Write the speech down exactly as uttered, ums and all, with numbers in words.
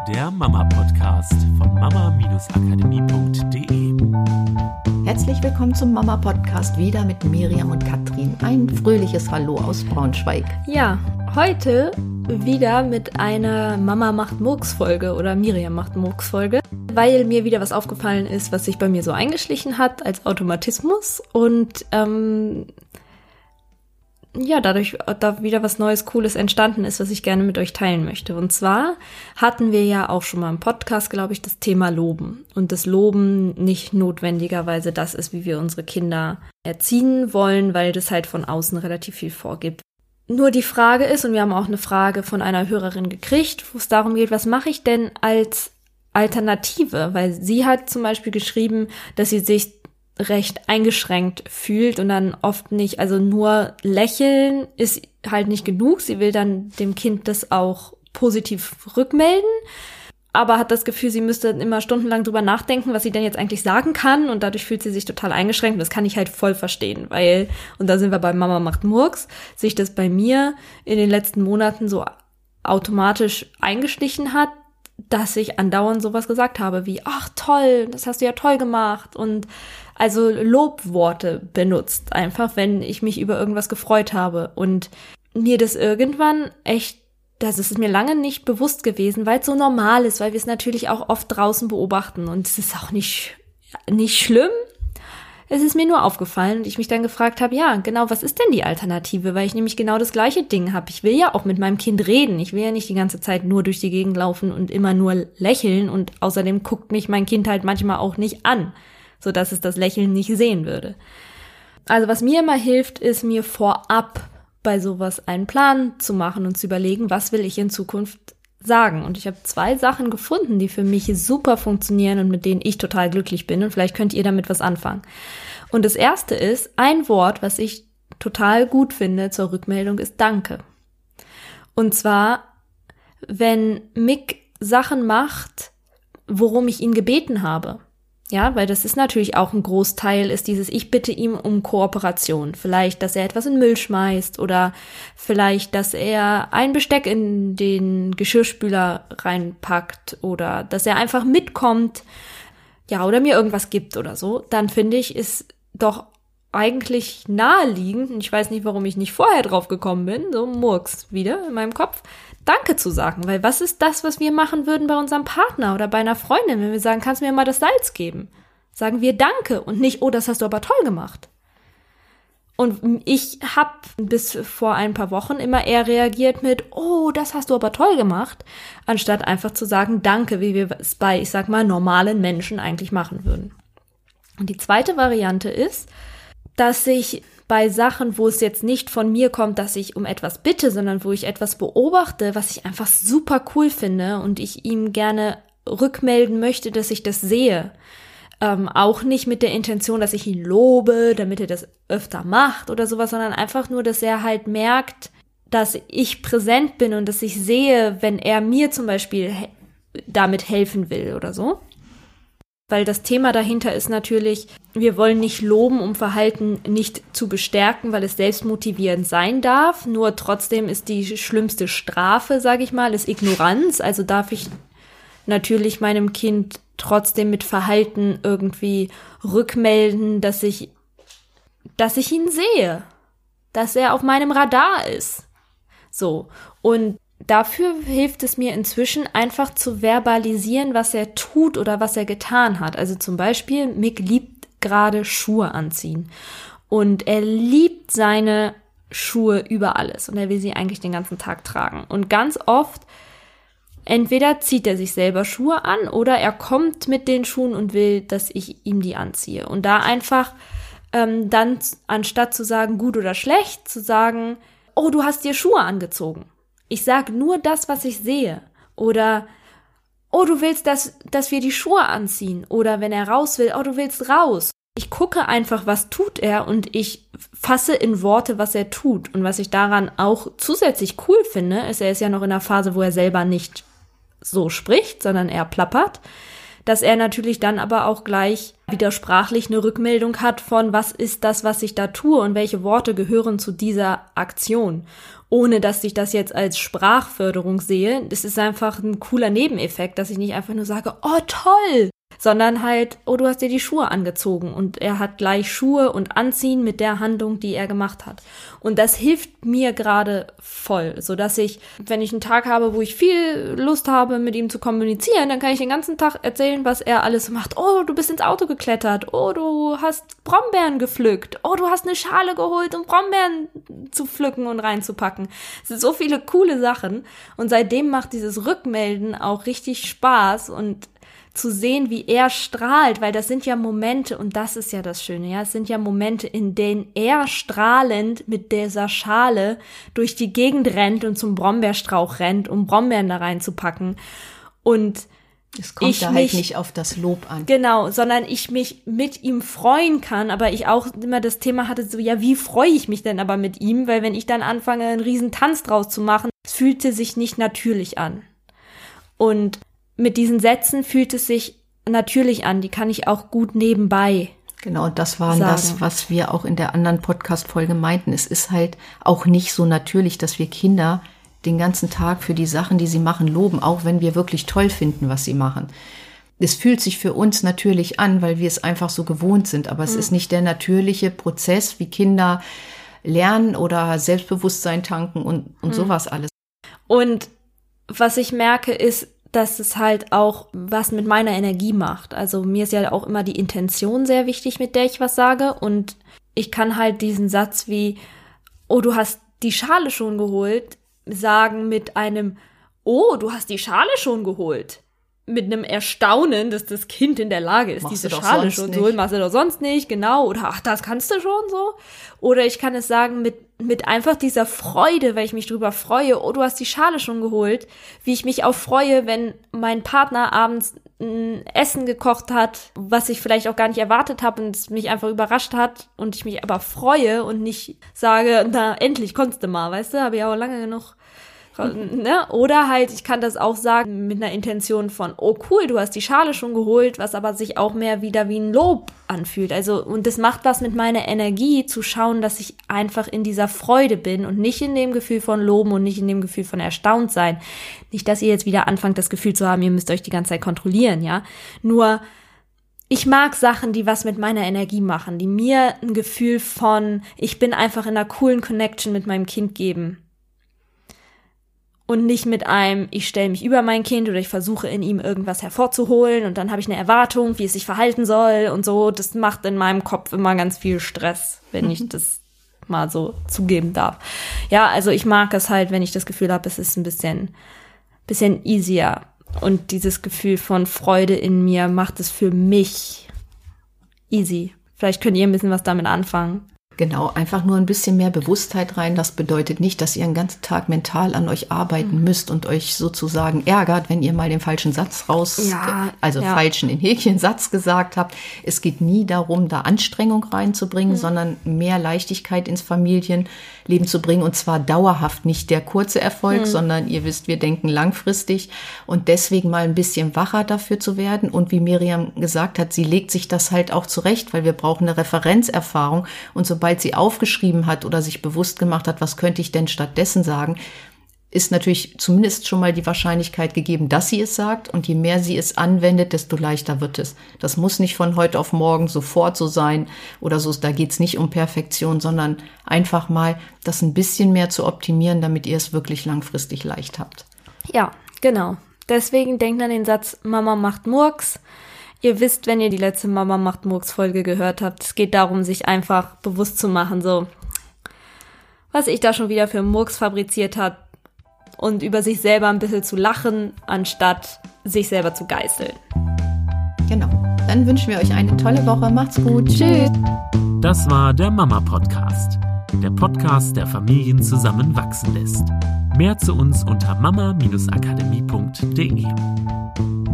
der Mama-Podcast von mama-akademie punkt de. Herzlich willkommen zum Mama-Podcast, wieder mit Miriam und Katrin. Ein fröhliches Hallo aus Braunschweig. Ja, heute wieder mit einer Mama macht Murks-Folge oder Miriam macht Murks-Folge, weil mir wieder was aufgefallen ist, was sich bei mir so eingeschlichen hat als Automatismus und ähm, ja, dadurch da wieder was Neues, Cooles entstanden ist, was ich gerne mit euch teilen möchte. Und zwar hatten wir ja auch schon mal im Podcast, glaube ich, das Thema Loben. Und das Loben nicht notwendigerweise das ist, wie wir unsere Kinder erziehen wollen, weil das halt von außen relativ viel vorgibt. Nur die Frage ist, und wir haben auch eine Frage von einer Hörerin gekriegt, wo es darum geht, was mache ich denn als Alternative? Weil sie hat zum Beispiel geschrieben, dass sie sich recht eingeschränkt fühlt und dann oft nicht, also nur lächeln ist halt nicht genug. Sie will dann dem Kind das auch positiv rückmelden, aber hat das Gefühl, sie müsste immer stundenlang drüber nachdenken, was sie denn jetzt eigentlich sagen kann und dadurch fühlt sie sich total eingeschränkt und das kann ich halt voll verstehen, weil, und da sind wir bei Mama macht Murks, sich das bei mir in den letzten Monaten so automatisch eingeschlichen hat, dass ich andauernd sowas gesagt habe wie, ach toll, das hast du ja toll gemacht und also Lobworte benutzt, einfach wenn ich mich über irgendwas gefreut habe und mir das irgendwann echt, das ist mir lange nicht bewusst gewesen, weil es so normal ist, weil wir es natürlich auch oft draußen beobachten und es ist auch nicht, nicht schlimm. Es ist mir nur aufgefallen und ich mich dann gefragt habe, ja, genau, was ist denn die Alternative? Weil ich nämlich genau das gleiche Ding habe. Ich will ja auch mit meinem Kind reden. Ich will ja nicht die ganze Zeit nur durch die Gegend laufen und immer nur lächeln und außerdem guckt mich mein Kind halt manchmal auch nicht an, sodass es das Lächeln nicht sehen würde. Also was mir immer hilft, ist mir vorab bei sowas einen Plan zu machen und zu überlegen, was will ich in Zukunft sagen. Und ich habe zwei Sachen gefunden, die für mich super funktionieren und mit denen ich total glücklich bin. Und vielleicht könnt ihr damit was anfangen. Und das erste ist, ein Wort, was ich total gut finde zur Rückmeldung, ist Danke. Und zwar, wenn Mick Sachen macht, worum ich ihn gebeten habe. Ja, weil das ist natürlich auch ein Großteil, ist dieses, ich bitte ihm um Kooperation. Vielleicht, dass er etwas in den Müll schmeißt oder vielleicht, dass er ein Besteck in den Geschirrspüler reinpackt oder dass er einfach mitkommt, ja, oder mir irgendwas gibt oder so. Dann finde ich, ist doch eigentlich naheliegend, und ich weiß nicht, warum ich nicht vorher drauf gekommen bin, so Murks wieder in meinem Kopf, Danke zu sagen, weil was ist das, was wir machen würden bei unserem Partner oder bei einer Freundin, wenn wir sagen, kannst du mir mal das Salz geben? Sagen wir Danke und nicht, oh, das hast du aber toll gemacht. Und ich habe bis vor ein paar Wochen immer eher reagiert mit, oh, das hast du aber toll gemacht, anstatt einfach zu sagen Danke, wie wir es bei, ich sag mal, normalen Menschen eigentlich machen würden. Und die zweite Variante ist, dass ich bei Sachen, wo es jetzt nicht von mir kommt, dass ich um etwas bitte, sondern wo ich etwas beobachte, was ich einfach super cool finde und ich ihm gerne rückmelden möchte, dass ich das sehe. Ähm, auch nicht mit der Intention, dass ich ihn lobe, damit er das öfter macht oder sowas, sondern einfach nur, dass er halt merkt, dass ich präsent bin und dass ich sehe, wenn er mir zum Beispiel he- damit helfen will oder so. Weil das Thema dahinter ist natürlich, wir wollen nicht loben, um Verhalten nicht zu bestärken, weil es selbstmotivierend sein darf. Nur trotzdem ist die schlimmste Strafe, sage ich mal, ist Ignoranz. Also darf ich natürlich meinem Kind trotzdem mit Verhalten irgendwie rückmelden, dass ich, dass ich ihn sehe, dass er auf meinem Radar ist. So, und dafür hilft es mir inzwischen einfach zu verbalisieren, was er tut oder was er getan hat. Also zum Beispiel, Mick liebt gerade Schuhe anziehen und er liebt seine Schuhe über alles und er will sie eigentlich den ganzen Tag tragen. Und ganz oft, entweder zieht er sich selber Schuhe an oder er kommt mit den Schuhen und will, dass ich ihm die anziehe. Und da einfach ähm, dann, anstatt zu sagen gut oder schlecht, zu sagen, oh, du hast dir Schuhe angezogen. Ich sage nur das, was ich sehe. Oder, oh, du willst, dass, dass wir die Schuhe anziehen. Oder wenn er raus will, oh, du willst raus. Ich gucke einfach, was tut er und ich fasse in Worte, was er tut. Und was ich daran auch zusätzlich cool finde, ist, er ist ja noch in einer Phase, wo er selber nicht so spricht, sondern eher plappert, dass er natürlich dann aber auch gleich widersprachlich eine Rückmeldung hat von, was ist das, was ich da tue und welche Worte gehören zu dieser Aktion. Ohne dass ich das jetzt als Sprachförderung sehe. Das ist einfach ein cooler Nebeneffekt, dass ich nicht einfach nur sage, oh toll, sondern halt, oh, du hast dir die Schuhe angezogen und er hat gleich Schuhe und Anziehen mit der Handlung, die er gemacht hat. Und das hilft mir gerade voll, sodass ich, wenn ich einen Tag habe, wo ich viel Lust habe, mit ihm zu kommunizieren, dann kann ich den ganzen Tag erzählen, was er alles macht. Oh, du bist ins Auto geklettert. Oh, du hast Brombeeren gepflückt. Oh, du hast eine Schale geholt, um Brombeeren zu pflücken und reinzupacken. Es sind so viele coole Sachen. Und seitdem macht dieses Rückmelden auch richtig Spaß und zu sehen, wie er strahlt, weil das sind ja Momente, und das ist ja das Schöne, ja, es sind ja Momente, in denen er strahlend mit dieser Schale durch die Gegend rennt und zum Brombeerstrauch rennt, um Brombeeren da reinzupacken. Und es kommt ich da halt mich, nicht auf das Lob an. Genau, sondern ich mich mit ihm freuen kann, aber ich auch immer das Thema hatte, so, ja, wie freue ich mich denn aber mit ihm? Weil wenn ich dann anfange, einen riesen Tanz draus zu machen, es fühlte sich nicht natürlich an. Und mit diesen Sätzen fühlt es sich natürlich an, die kann ich auch gut nebenbei Genau, und das war sagen. das, was wir auch in der anderen Podcast-Folge meinten. Es ist halt auch nicht so natürlich, dass wir Kinder den ganzen Tag für die Sachen, die sie machen, loben, auch wenn wir wirklich toll finden, was sie machen. Es fühlt sich für uns natürlich an, weil wir es einfach so gewohnt sind, aber es mhm. ist nicht der natürliche Prozess, wie Kinder lernen oder Selbstbewusstsein tanken und, und mhm. sowas alles. Und was ich merke, ist, dass es halt auch was mit meiner Energie macht. Also mir ist ja auch immer die Intention sehr wichtig, mit der ich was sage. Und ich kann halt diesen Satz wie, oh, du hast die Schale schon geholt, sagen mit einem, oh, du hast die Schale schon geholt. Mit einem Erstaunen, dass das Kind in der Lage ist, machst diese Schale schon zu holen. Machst du doch sonst nicht, genau. Oder ach, das kannst du schon so. Oder ich kann es sagen mit mit einfach dieser Freude, weil ich mich drüber freue, oh, du hast die Schale schon geholt. Wie ich mich auch freue, wenn mein Partner abends ein Essen gekocht hat, was ich vielleicht auch gar nicht erwartet habe und es mich einfach überrascht hat und ich mich aber freue und nicht sage, na, endlich konntest du mal, weißt du, habe ich auch lange genug. Ne? Oder halt, ich kann das auch sagen mit einer Intention von, oh cool, du hast die Schale schon geholt, was aber sich auch mehr wieder wie ein Lob anfühlt. Also, und das macht was mit meiner Energie, zu schauen, dass ich einfach in dieser Freude bin und nicht in dem Gefühl von Loben und nicht in dem Gefühl von erstaunt sein. Nicht, dass ihr jetzt wieder anfangt, das Gefühl zu haben, ihr müsst euch die ganze Zeit kontrollieren, ja. Nur, ich mag Sachen, die was mit meiner Energie machen, die mir ein Gefühl von, ich bin einfach in einer coolen Connection mit meinem Kind geben. Und nicht mit einem, ich stelle mich über mein Kind oder ich versuche in ihm irgendwas hervorzuholen und dann habe ich eine Erwartung, wie es sich verhalten soll und so. Das macht in meinem Kopf immer ganz viel Stress, wenn ich das mal so zugeben darf. Ja, also ich mag es halt, wenn ich das Gefühl habe, es ist ein bisschen, bisschen easier. Und dieses Gefühl von Freude in mir macht es für mich easy. Vielleicht könnt ihr ein bisschen was damit anfangen. Genau, einfach nur ein bisschen mehr Bewusstheit rein. Das bedeutet nicht, dass ihr einen ganzen Tag mental an euch arbeiten mhm. müsst und euch sozusagen ärgert, wenn ihr mal den falschen Satz raus, ja, also ja. falschen in Häkchen Satz gesagt habt. Es geht nie darum, da Anstrengung reinzubringen, mhm. sondern mehr Leichtigkeit ins Familienleben zu bringen, und zwar dauerhaft, nicht der kurze Erfolg, mhm. sondern ihr wisst, wir denken langfristig, und deswegen mal ein bisschen wacher dafür zu werden. Und wie Miriam gesagt hat, sie legt sich das halt auch zurecht, weil wir brauchen eine Referenzerfahrung, und sobald Sobald sie aufgeschrieben hat oder sich bewusst gemacht hat, was könnte ich denn stattdessen sagen, ist natürlich zumindest schon mal die Wahrscheinlichkeit gegeben, dass sie es sagt. Und je mehr sie es anwendet, desto leichter wird es. Das muss nicht von heute auf morgen sofort so sein oder so. Da geht es nicht um Perfektion, sondern einfach mal das ein bisschen mehr zu optimieren, damit ihr es wirklich langfristig leicht habt. Ja, genau. Deswegen denkt an den Satz, Mama macht Murks. Ihr wisst, wenn ihr die letzte Mama macht Murks-Folge gehört habt, es geht darum, sich einfach bewusst zu machen, so, was ich da schon wieder für Murks fabriziert hat, und über sich selber ein bisschen zu lachen, anstatt sich selber zu geißeln. Genau. Dann wünschen wir euch eine tolle Woche. Macht's gut. Tschüss. Das war der Mama-Podcast. Der Podcast, der Familien zusammenwachsen lässt. Mehr zu uns unter mama Bindestrich akademie Punkt de.